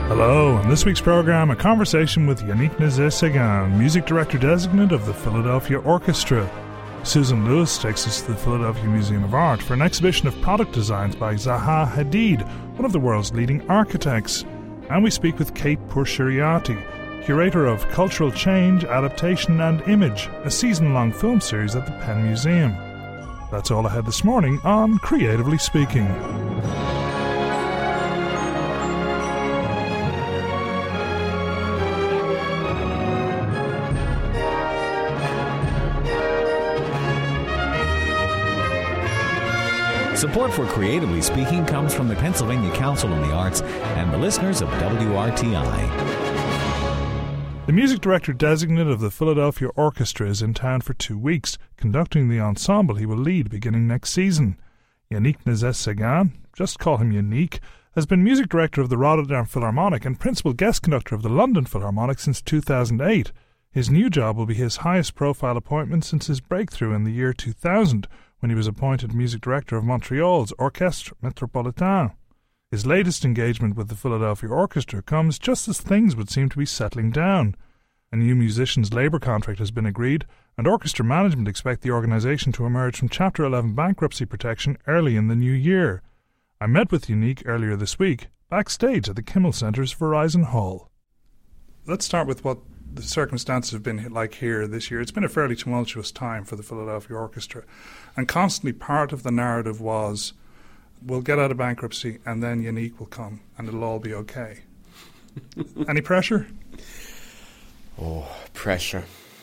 Hello, in this week's program, a conversation with Yannick Nézet-Séguin, music director designate of the Philadelphia Orchestra. Susan Lewis takes us to the Philadelphia Museum of Art for an exhibition of product designs by Zaha Hadid, one of the world's leading architects. And we speak with Kate Pourcheriati, curator of Cultural Change, Adaptation and Image, a season-long film series at the Penn Museum. That's all ahead this morning on Creatively Speaking. Support for Creatively Speaking comes from the Pennsylvania Council on the Arts and the listeners of WRTI. The music director designate of the Philadelphia Orchestra is in town for 2 weeks, conducting the ensemble he will lead beginning next season. Yannick Nézet-Séguin, just call him Yannick, has been music director of the Rotterdam Philharmonic and principal guest conductor of the London Philharmonic since 2008. His new job will be his highest profile appointment since his breakthrough in the year 2000, when he was appointed music director of Montreal's Orchestre Métropolitain. His latest engagement with the Philadelphia Orchestra comes just as things would seem to be settling down. A new musicians' labour contract has been agreed, and orchestra management expect the organisation to emerge from Chapter 11 bankruptcy protection early in the new year. I met with Yannick earlier this week, backstage at the Kimmel Centre's Verizon Hall. Let's start with what the circumstances have been like here this year. It's been a fairly tumultuous time for the Philadelphia Orchestra, and constantly part of the narrative was, we'll get out of bankruptcy and then Yannick will come and it'll all be okay. Any pressure? Oh, pressure.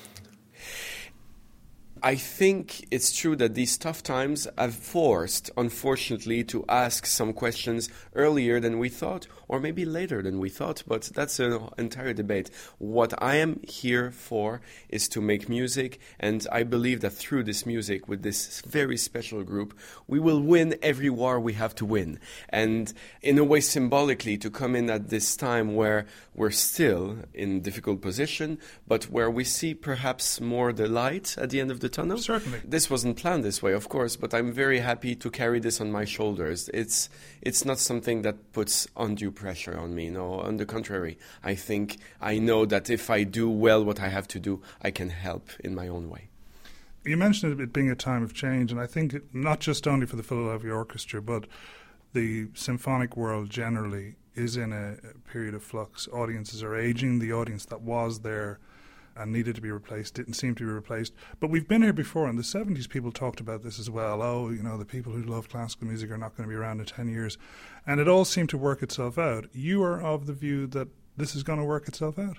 I think it's true that these tough times have forced, unfortunately, to ask some questions earlier than we thought, or maybe later than we thought, but that's an entire debate. What I am here for is to make music, and I believe that through this music, with this very special group, we will win every war we have to win. And in a way, symbolically, to come in at this time where we're still in difficult position, but where we see perhaps more the light at the end of the tunnel. Certainly. This wasn't planned this way, of course, but I'm very happy to carry this on my shoulders. It's not something that puts undue pressure on me. No, on the contrary. I think I know that if I do well what I have to do, I can help in my own way. You mentioned it being a time of change, and I think not just only for the Philadelphia Orchestra, but the symphonic world generally is in a period of flux. Audiences are aging. The audience that was there and needed to be replaced didn't seem to be replaced. But we've been here before. In the 70s, people talked about this as well. Oh, you know, the people who love classical music are not going to be around in 10 years. And it all seemed to work itself out. You are of the view that this is going to work itself out?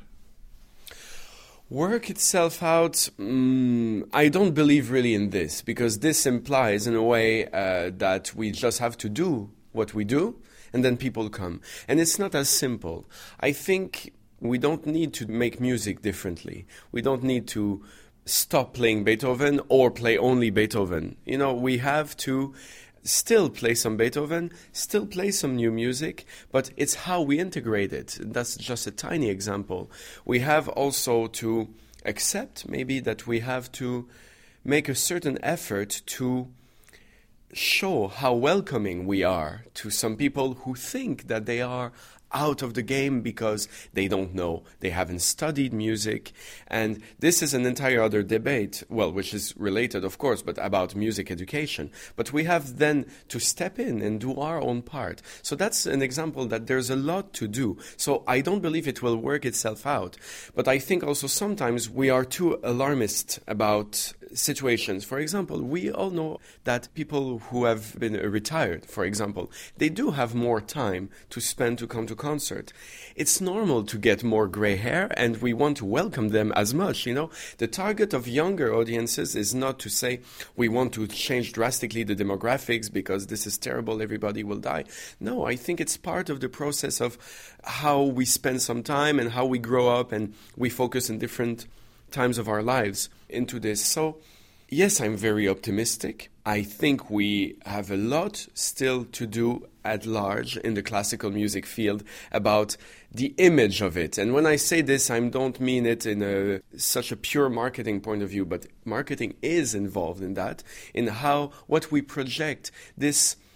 Work itself out, I don't believe really in this, because this implies in a way that we just have to do what we do and then people come. And it's not as simple. I think we don't need to make music differently. We don't need to stop playing Beethoven or play only Beethoven. You know, we have to still play some Beethoven, still play some new music, but it's how we integrate it. That's just a tiny example. We have also to accept maybe that we have to make a certain effort to show how welcoming we are to some people who think that they are out of the game because they don't know, they haven't studied music. And this is an entire other debate, well, which is related, of course, but about music education. But we have then to step in and do our own part. So that's an example that there's a lot to do. So I don't believe it will work itself out. But I think also sometimes we are too alarmist about situations. For example, we all know that people who have been retired, for example, they do have more time to spend to come to concert. It's normal to get more gray hair, and we want to welcome them as much, you know. The target of younger audiences is not to say we want to change drastically the demographics because this is terrible, everybody will die. No, I think it's part of the process of how we spend some time and how we grow up and we focus in different times of our lives into this. So, yes, I'm very optimistic. I think we have a lot still to do at large in the classical music field about the image of it. And when I say this, I don't mean it in such a pure marketing point of view, but marketing is involved in that, in what we project, this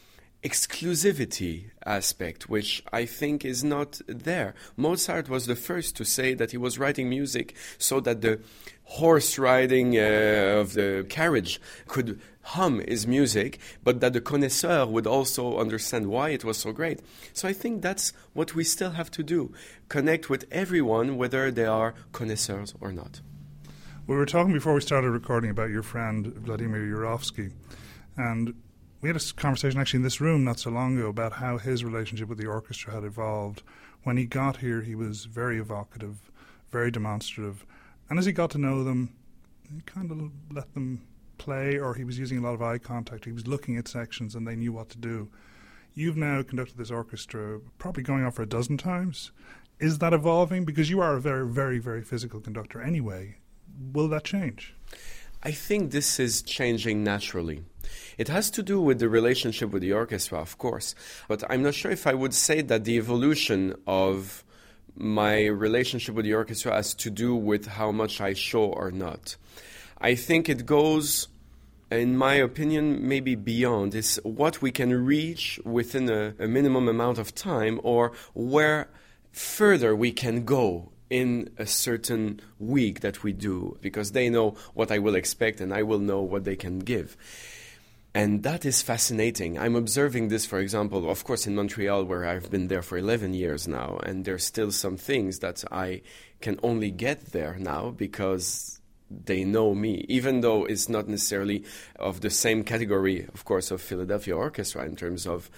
exclusivity aspect, which I think is not there. Mozart was the first to say that he was writing music so that the horse riding of the carriage could hum his music, but that the connoisseur would also understand why it was so great. So I think that's what we still have to do, connect with everyone, whether they are connoisseurs or not. We were talking before we started recording about your friend Vladimir Yurovsky, and we had a conversation actually in this room not so long ago about how his relationship with the orchestra had evolved. When he got here, he was very evocative, very demonstrative, and as he got to know them, he kind of let them play, or he was using a lot of eye contact. He was looking at sections and they knew what to do. You've now conducted this orchestra probably going on for a dozen times. Is that evolving? Because you are a very, very, very physical conductor anyway. Will that change? I think this is changing naturally. It has to do with the relationship with the orchestra, of course, but I'm not sure if I would say that the evolution of my relationship with the orchestra has to do with how much I show or not. I think it goes, in my opinion, maybe beyond. It's what we can reach within a minimum amount of time, or where further we can go in a certain week that we do, because they know what I will expect and I will know what they can give. And that is fascinating. I'm observing this, for example, of course, in Montreal, where I've been there for 11 years now, and there's still some things that I can only get there now because they know me, even though it's not necessarily of the same category, of course, of Philadelphia Orchestra in terms of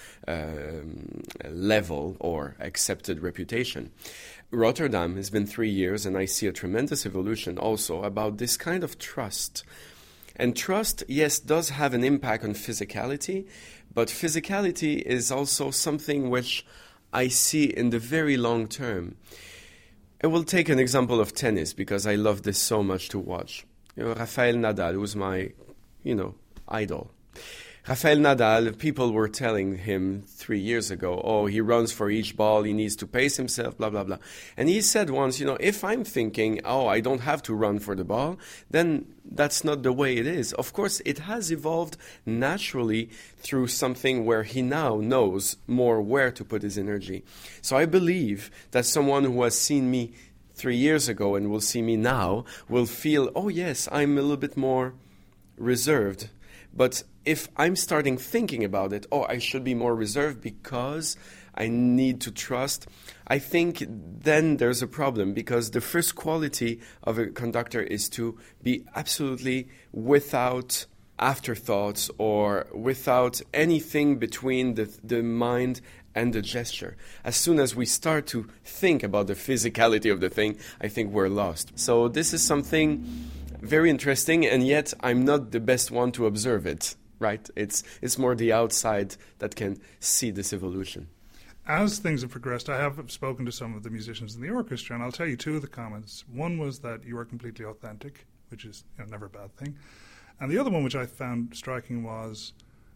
level or accepted reputation. Rotterdam has been 3 years, and I see a tremendous evolution also about this kind of trust. And trust, yes, does have an impact on physicality, but physicality is also something which I see in the very long term. I will take an example of tennis because I love this so much to watch. Rafael Nadal, who's my, idol. Rafael Nadal, people were telling him 3 years ago, oh, he runs for each ball, he needs to pace himself, blah, blah, blah. And he said once, if I'm thinking, oh, I don't have to run for the ball, then that's not the way it is. Of course, it has evolved naturally through something where he now knows more where to put his energy. So I believe that someone who has seen me 3 years ago and will see me now will feel, oh, yes, I'm a little bit more reserved. But if I'm starting thinking about it, oh, I should be more reserved because I need to trust, I think then there's a problem, because the first quality of a conductor is to be absolutely without afterthoughts or without anything between the mind and the gesture. As soon as we start to think about the physicality of the thing, I think we're lost. So this is something very interesting, and yet I'm not the best one to observe it, right? It's more the outside that can see this evolution. As things have progressed, I have spoken to some of the musicians in the orchestra, and I'll tell you two of the comments. One was that you are completely authentic, which is never a bad thing. And the other one, which I found striking, was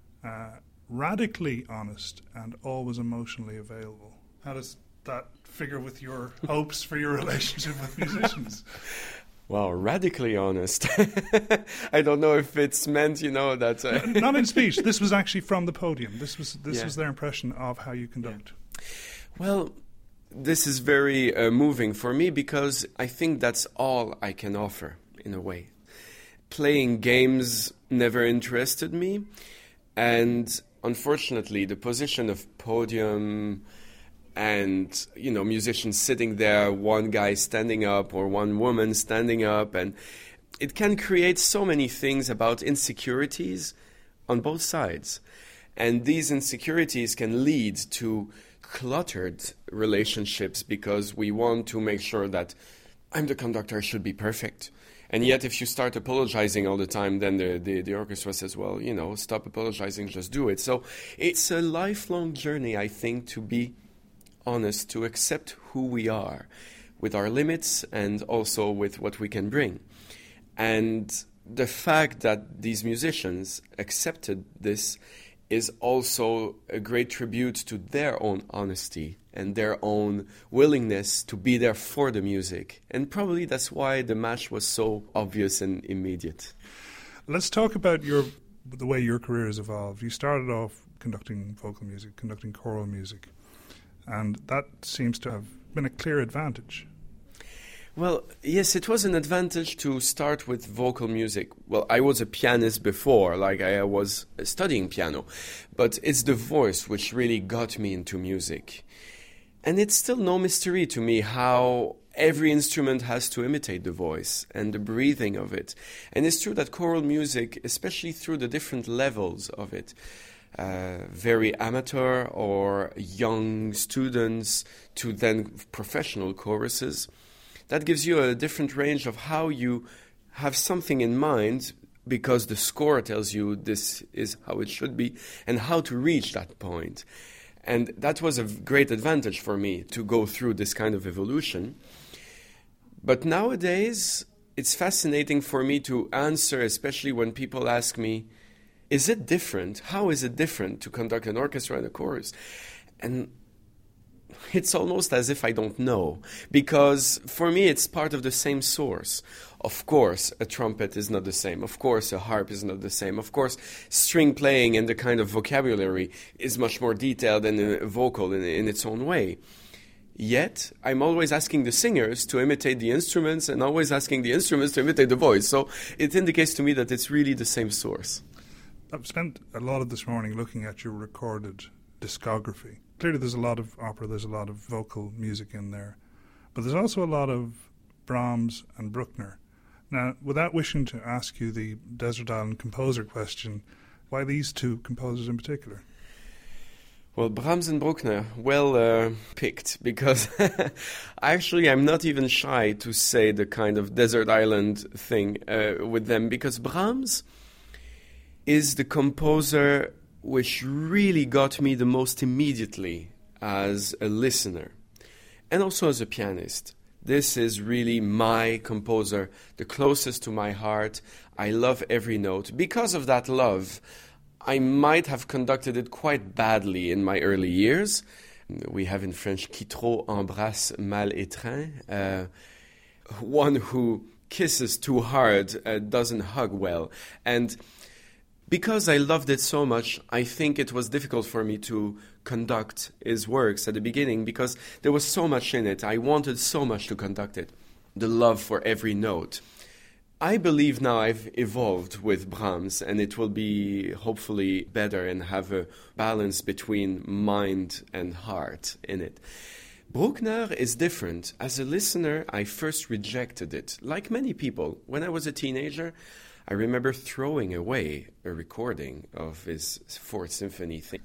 radically honest and always emotionally available. How does that figure with your hopes for your relationship with musicians? Wow, radically honest. I don't know if it's meant, that... Not in speech. This was actually from the podium. This was their impression of how you conduct. Yeah. Well, this is very moving for me, because I think that's all I can offer, in a way. Playing games never interested me, and unfortunately the position of podium and musicians sitting there, one guy standing up or one woman standing up, and it can create so many things about insecurities on both sides, and these insecurities can lead to cluttered relationships, because we want to make sure that I'm the conductor, I should be perfect. And yet, if you start apologizing all the time, then the orchestra says, well, stop apologizing, just do it. So it's a lifelong journey, I think, to be honest, to accept who we are with our limits and also with what we can bring. And the fact that these musicians accepted this is also a great tribute to their own honesty and their own willingness to be there for the music. And probably that's why the match was so obvious and immediate. Let's talk about your the way your career has evolved. You started off conducting vocal music, conducting choral music, and that seems to have been a clear advantage. Well, yes, it was an advantage to start with vocal music. Well, I was a pianist before, like I was studying piano, but it's the voice which really got me into music. And it's still no mystery to me how every instrument has to imitate the voice and the breathing of it. And it's true that choral music, especially through the different levels of it, very amateur or young students to then professional choruses, that gives you a different range of how you have something in mind because the score tells you this is how it should be and how to reach that point. And that was a great advantage for me to go through this kind of evolution. But nowadays, it's fascinating for me to answer, especially when people ask me, is it different? How is it different to conduct an orchestra and a chorus? And it's almost as if I don't know, because for me it's part of the same source. Of course, a trumpet is not the same. Of course, a harp is not the same. Of course, string playing and the kind of vocabulary is much more detailed and vocal in its own way. Yet, I'm always asking the singers to imitate the instruments and always asking the instruments to imitate the voice. So it indicates to me that it's really the same source. I've spent a lot of this morning looking at your recorded discography. Clearly there's a lot of opera, there's a lot of vocal music in there, but there's also a lot of Brahms and Bruckner. Now, without wishing to ask you the Desert Island Composer question, why these two composers in particular? Well, Brahms and Bruckner, well picked, because actually I'm not even shy to say the kind of desert island thing with them, because Brahms is the composer which really got me the most immediately as a listener and also as a pianist. This is really my composer, the closest to my heart. I love every note. Because of that love, I might have conducted it quite badly in my early years. We have in French, qui trop embrasse mal étreint. One who kisses too hard doesn't hug well. And because I loved it so much, I think it was difficult for me to conduct his works at the beginning because there was so much in it. I wanted so much to conduct it, the love for every note. I believe now I've evolved with Brahms, and it will be hopefully better and have a balance between mind and heart in it. Bruckner is different. As a listener, I first rejected it. Like many people, when I was a teenager, I remember throwing away a recording of his Fourth Symphony thing.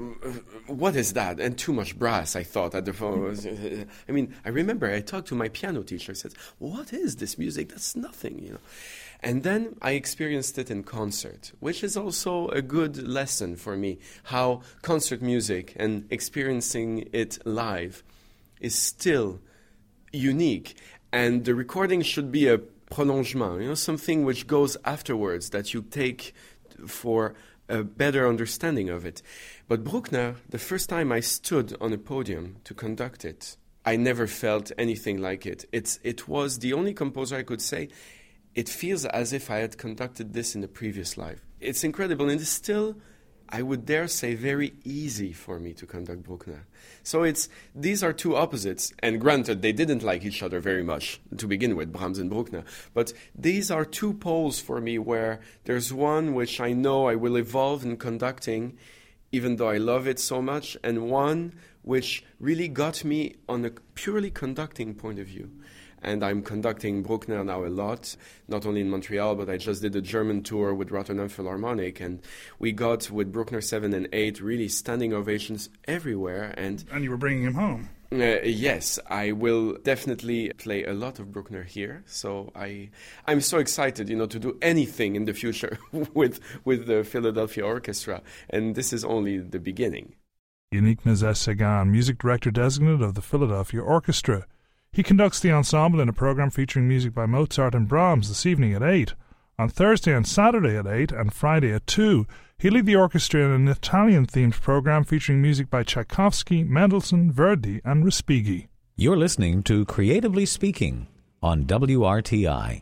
What is that? And too much brass, I thought at the phone. I mean, I remember I talked to my piano teacher. I said, what is this music? That's nothing, you know. And then I experienced it in concert, which is also a good lesson for me, how concert music and experiencing it live is still unique. And the recording should be a prolongement, something which goes afterwards that you take for a better understanding of it. But Bruckner, the first time I stood on a podium to conduct it, I never felt anything like it. It was the only composer I could say, it feels as if I had conducted this in a previous life. It's incredible, and it's still, I would dare say, very easy for me to conduct Bruckner. So these are two opposites, and granted, they didn't like each other very much to begin with, Brahms and Bruckner, but these are two poles for me where there's one which I know I will evolve in conducting, even though I love it so much, and one which really got me on a purely conducting point of view. And I'm conducting Bruckner now a lot, not only in Montreal, but I just did a German tour with Rotterdam Philharmonic, and we got, with Bruckner 7 and 8, really standing ovations everywhere. And you were bringing him home? Yes, I will definitely play a lot of Bruckner here. So I'm so excited, to do anything in the future with the Philadelphia Orchestra, and this is only the beginning. Yannick Nézet-Séguin, music director designate of the Philadelphia Orchestra. He conducts the ensemble in a program featuring music by Mozart and Brahms this evening at 8. On Thursday and Saturday at 8 and Friday at 2, he'll lead the orchestra in an Italian-themed program featuring music by Tchaikovsky, Mendelssohn, Verdi and Respighi. You're listening to Creatively Speaking on WRTI.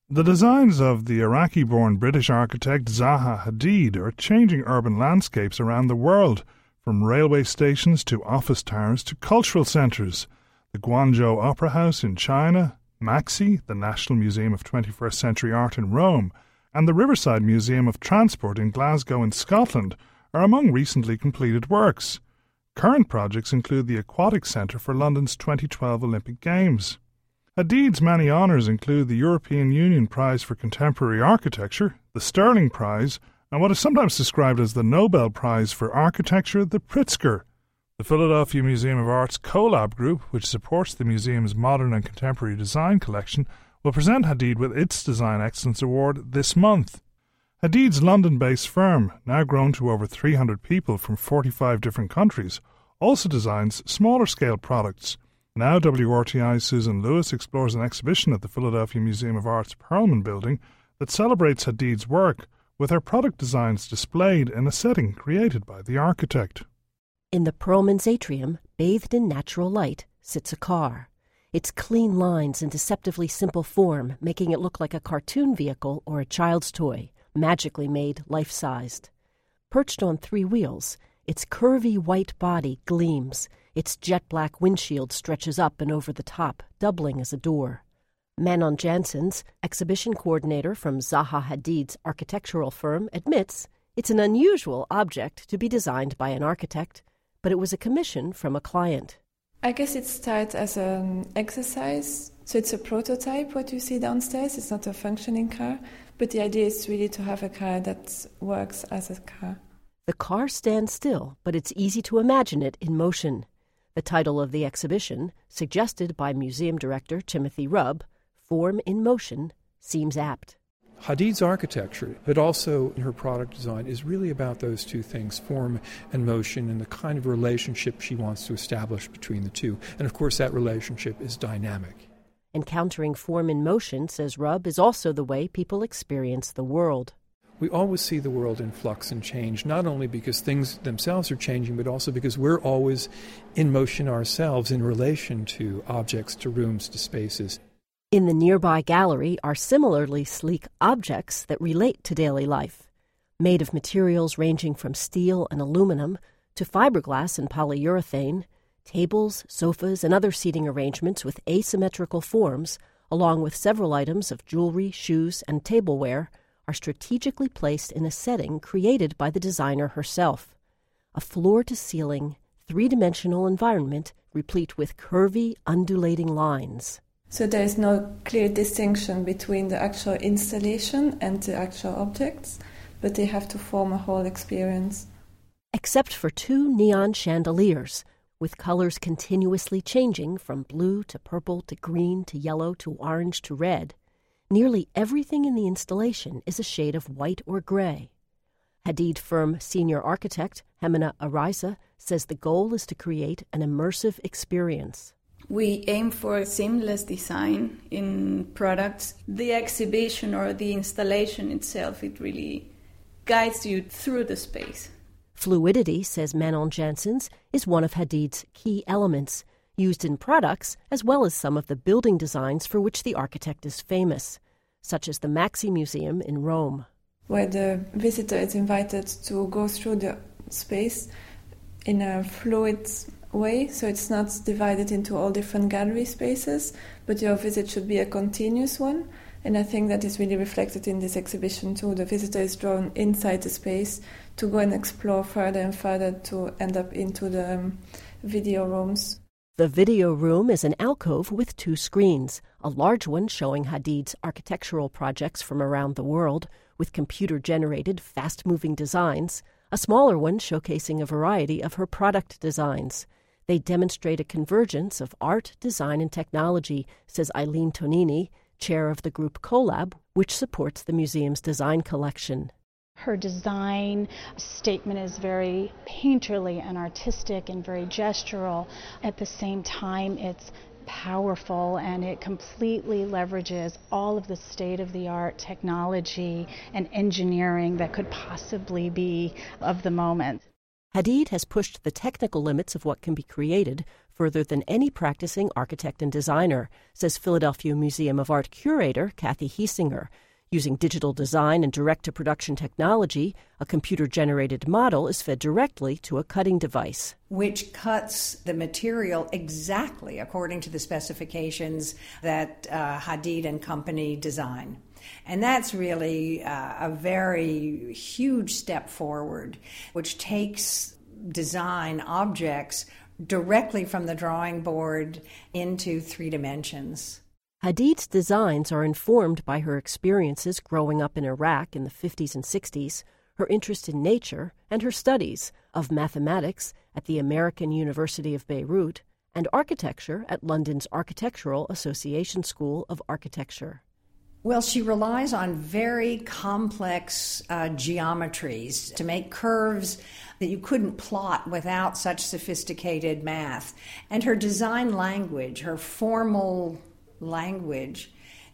The designs of the Iraqi-born British architect Zaha Hadid are changing urban landscapes around the world, from railway stations to office towers to cultural centres. The Guangzhou Opera House in China, Maxi, the National Museum of 21st Century Art in Rome, and the Riverside Museum of Transport in Glasgow in Scotland are among recently completed works. Current projects include the Aquatic Centre for London's 2012 Olympic Games. Hadid's many honours include the European Union Prize for Contemporary Architecture, the Stirling Prize, and what is sometimes described as the Nobel Prize for Architecture, the Pritzker. The Philadelphia Museum of Art's CoLab Group, which supports the museum's modern and contemporary design collection, will present Hadid with its Design Excellence Award this month. Hadid's London-based firm, now grown to over 300 people from 45 different countries, also designs smaller-scale products. Now WRTI's Susan Lewis explores an exhibition at the Philadelphia Museum of Art's Perlman building that celebrates Hadid's work, with her product designs displayed in a setting created by the architect. In the Perlman's atrium, bathed in natural light, sits a car. Its clean lines and deceptively simple form making it look like a cartoon vehicle or a child's toy, magically made life-sized. Perched on 3 wheels, its curvy white body gleams. Its jet-black windshield stretches up and over the top, doubling as a door. Manon Janssens, exhibition coordinator from Zaha Hadid's architectural firm, admits it's an unusual object to be designed by an architect, but it was a commission from a client. I guess it started as an exercise, so it's a prototype, what you see downstairs. It's not a functioning car, but the idea is really to have a car that works as a car. The car stands still, but it's easy to imagine it in motion. The title of the exhibition, suggested by museum director Timothy Rubb, Form in Motion, seems apt. Hadid's architecture, but also her product design, is really about those two things, form and motion, and the kind of relationship she wants to establish between the two. And of course that relationship is dynamic. Encountering form in motion, says Rubb, is also the way people experience the world. We always see the world in flux and change, not only because things themselves are changing, but also because we're always in motion ourselves in relation to objects, to rooms, to spaces. In the nearby gallery are similarly sleek objects that relate to daily life, made of materials ranging from steel and aluminum to fiberglass and polyurethane. Tables, sofas, and other seating arrangements with asymmetrical forms, along with several items of jewelry, shoes, and tableware, are strategically placed in a setting created by the designer herself. A floor-to-ceiling, 3-dimensional environment replete with curvy, undulating lines. So there is no clear distinction between the actual installation and the actual objects, but they have to form a whole experience. Except for 2 neon chandeliers, with colors continuously changing from blue to purple to green to yellow to orange to red, nearly everything in the installation is a shade of white or gray. Hadid firm senior architect Hemina Araiza says the goal is to create an immersive experience. We aim for seamless design in products. The exhibition or the installation itself, it really guides you through the space. Fluidity, says Manon Janssens, is one of Hadid's key elements, used in products as well as some of the building designs for which the architect is famous, such as the Maxi Museum in Rome. Where the visitor is invited to go through the space in a fluid way, so it's not divided into all different gallery spaces, but your visit should be a continuous one. And I think that is really reflected in this exhibition too. The visitor is drawn inside the space to go and explore further and further to end up into the video rooms. The video room is an alcove with 2 screens, a large one showing Hadid's architectural projects from around the world with computer-generated, fast-moving designs, a smaller one showcasing a variety of her product designs. They demonstrate a convergence of art, design, and technology, says Eileen Tonini, chair of the group CoLab, which supports the museum's design collection. Her design statement is very painterly and artistic and very gestural. At the same time, it's powerful and it completely leverages all of the state-of-the-art technology and engineering that could possibly be of the moment. Hadid has pushed the technical limits of what can be created further than any practicing architect and designer, says Philadelphia Museum of Art curator Kathy Hiesinger. Using digital design and direct-to-production technology, a computer-generated model is fed directly to a cutting device, which cuts the material exactly according to the specifications that Hadid and company design. And that's really a very huge step forward, which takes design objects directly from the drawing board into 3 dimensions. Hadid's designs are informed by her experiences growing up in Iraq in the 50s and 60s, her interest in nature, and her studies of mathematics at the American University of Beirut and architecture at London's Architectural Association School of Architecture. Well, she relies on very complex geometries to make curves that you couldn't plot without such sophisticated math. And her design language, her formal language,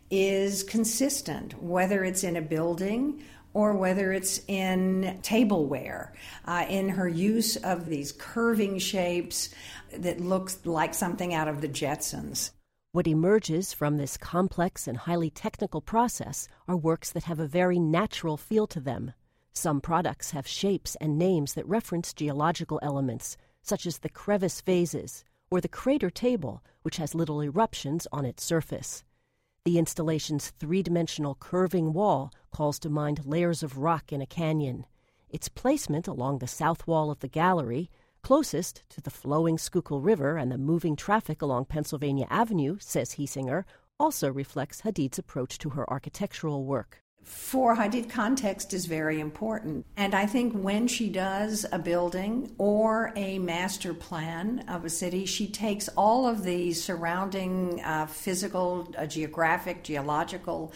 is consistent, whether it's in a building or whether it's in tableware, in her use of these curving shapes that look like something out of the Jetsons. What emerges from this complex and highly technical process are works that have a very natural feel to them. Some products have shapes and names that reference geological elements, such as the crevice vases or the crater table, which has little eruptions on its surface. The installation's 3-dimensional curving wall calls to mind layers of rock in a canyon. Its placement along the south wall of the gallery, closest to the flowing Schuylkill River and the moving traffic along Pennsylvania Avenue, says Hiesinger, also reflects Hadid's approach to her architectural work. For Hadid, context is very important. And I think when she does a building or a master plan of a city, she takes all of the surrounding physical, geographic, geological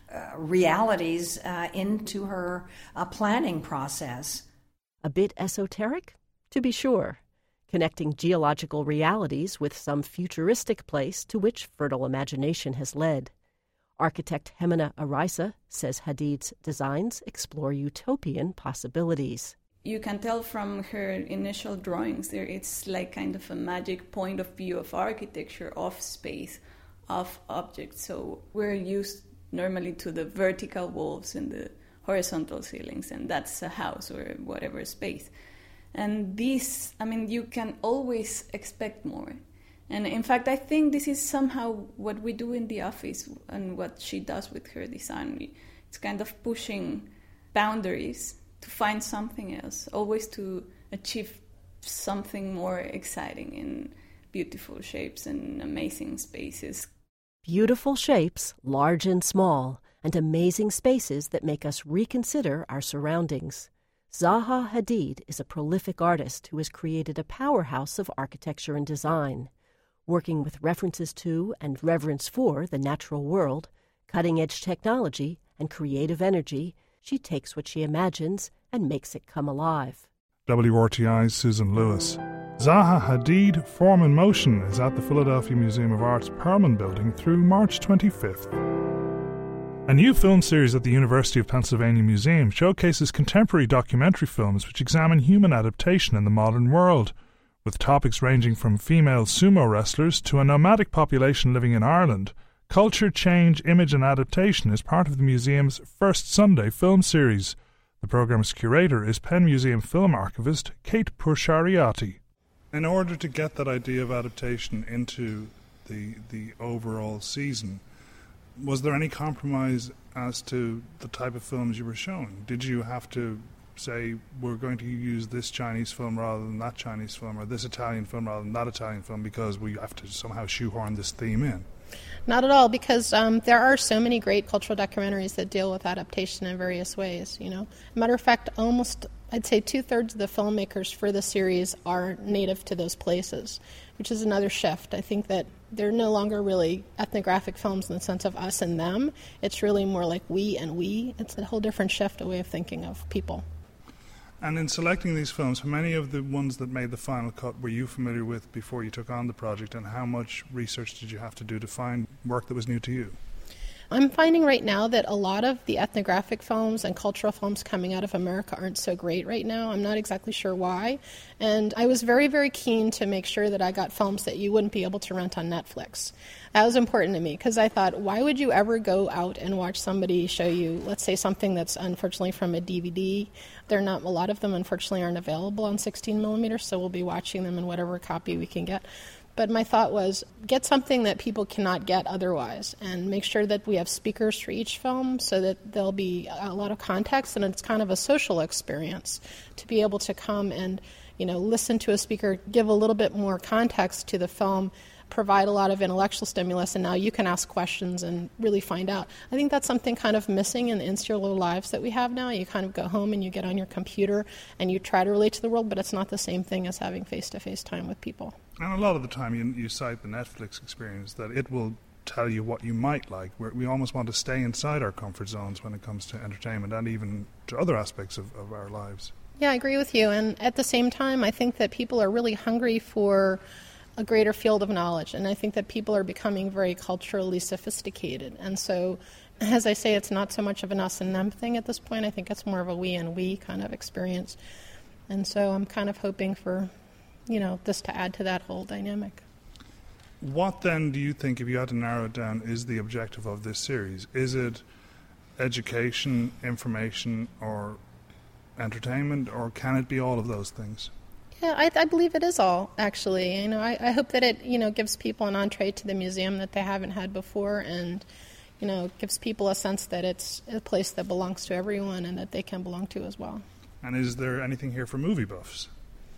realities into her planning process. A bit esoteric? To be sure. Connecting geological realities with some futuristic place to which fertile imagination has led. Architect Hemina Araisa says Hadid's designs explore utopian possibilities. You can tell from her initial drawings there, it's like kind of a magic point of view of architecture, of space, of objects. So we're used normally to the vertical walls and the horizontal ceilings, and that's a house or whatever space. And these, you can always expect more. And in fact, I think this is somehow what we do in the office and what she does with her design. It's kind of pushing boundaries to find something else, always to achieve something more exciting in beautiful shapes and amazing spaces. Beautiful shapes, large and small, and amazing spaces that make us reconsider our surroundings. Zaha Hadid is a prolific artist who has created a powerhouse of architecture and design. Working with references to and reverence for the natural world, cutting-edge technology, and creative energy, she takes what she imagines and makes it come alive. WRTI's Susan Lewis. Zaha Hadid, Form in Motion, is at the Philadelphia Museum of Art's Perlman Building through March 25th. A new film series at the University of Pennsylvania Museum showcases contemporary documentary films which examine human adaptation in the modern world, with topics ranging from female sumo wrestlers to a nomadic population living in Ireland. Culture, Change, Image and Adaptation is part of the museum's First Sunday film series. The programme's curator is Penn Museum film archivist Kate Pourchariati. In order to get that idea of adaptation into the overall season, was there any compromise as to the type of films you were showing? Did you have to say, we're going to use this Chinese film rather than that Chinese film, or this Italian film rather than that Italian film, because we have to somehow shoehorn this theme in? Not at all, because there are so many great cultural documentaries that deal with adaptation in various ways, Matter of fact, almost, I'd say 2/3 of the filmmakers for the series are native to those places, which is another shift. I think that they're no longer really ethnographic films in the sense of us and them. It's really more like we and we. It's a whole different shift, a way of thinking of people. And in selecting these films, how many of the ones that made the final cut were you familiar with before you took on the project, and how much research did you have to do to find work that was new to you? I'm finding right now that a lot of the ethnographic films and cultural films coming out of America aren't so great right now. I'm not exactly sure why. And I was very, very keen to make sure that I got films that you wouldn't be able to rent on Netflix. That was important to me because I thought, why would you ever go out and watch somebody show you, let's say, something that's unfortunately from a DVD? A lot of them, unfortunately, aren't available on 16 millimeters, so we'll be watching them in whatever copy we can get. But my thought was, get something that people cannot get otherwise and make sure that we have speakers for each film so that there'll be a lot of context and it's kind of a social experience to be able to come and, listen to a speaker, give a little bit more context to the film, provide a lot of intellectual stimulus, and now you can ask questions and really find out. I think that's something kind of missing in the insular lives that we have now. You kind of go home and you get on your computer and you try to relate to the world, but it's not the same thing as having face-to-face time with people. And a lot of the time you cite the Netflix experience, that it will tell you what you might like. We almost want to stay inside our comfort zones when it comes to entertainment and even to other aspects of our lives. Yeah, I agree with you. And at the same time, I think that people are really hungry for a greater field of knowledge. And I think that people are becoming very culturally sophisticated. And so, as I say, it's not so much of an us and them thing at this point. I think it's more of a we and we kind of experience. And so I'm kind of hoping for, this to add to that whole dynamic. What then do you think, if you had to narrow it down, is the objective of this series? Is it education, information, or entertainment, or can it be all of those things? Yeah, I believe it is all, actually. I hope that it, gives people an entree to the museum that they haven't had before and, gives people a sense that it's a place that belongs to everyone and that they can belong to as well. And is there anything here for movie buffs?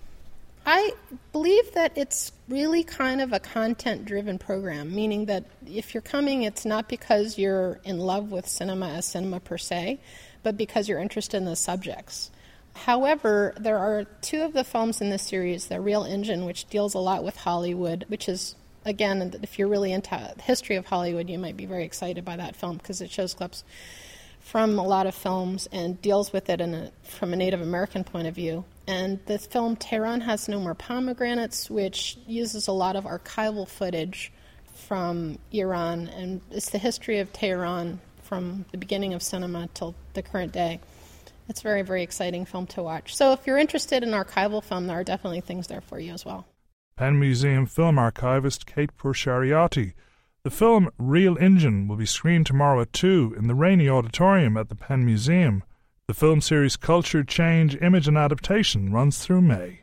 I believe that it's really kind of a content-driven program, meaning that if you're coming, it's not because you're in love with cinema as cinema per se, but because you're interested in the subjects. However, there are two of the films in this series, The Real Engine, which deals a lot with Hollywood, which is, again, if you're really into the history of Hollywood, you might be very excited by that film because it shows clips from a lot of films and deals with it from a Native American point of view. And the film Tehran Has No More Pomegranates, which uses a lot of archival footage from Iran, and it's the history of Tehran from the beginning of cinema till the current day. It's a very, very exciting film to watch. So if you're interested in archival film, there are definitely things there for you as well. Penn Museum film archivist Kate Pourchariati. The film Real Engine will be screened tomorrow at 2 in the Rainey Auditorium at the Penn Museum. The film series Culture, Change, Image and Adaptation runs through May.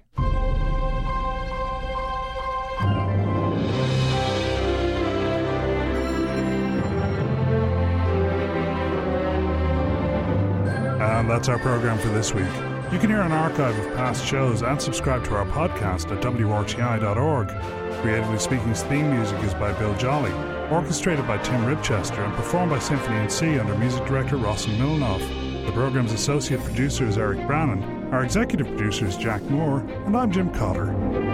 And that's our program for this week. You can hear an archive of past shows and subscribe to our podcast at wrti.org. Creatively Speaking's theme music is by Bill Jolly, orchestrated by Tim Ribchester and performed by Symphony and C under music director Rossen Milnoff. The program's associate producer is Eric Brannon, our executive producer is Jack Moore, and I'm Jim Cotter.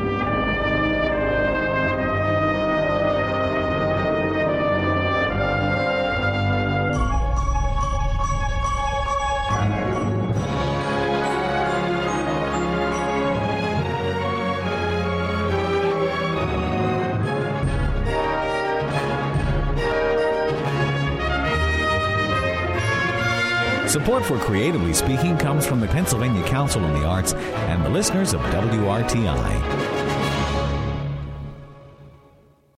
Support for Creatively Speaking comes from the Pennsylvania Council on the Arts and the listeners of WRTI.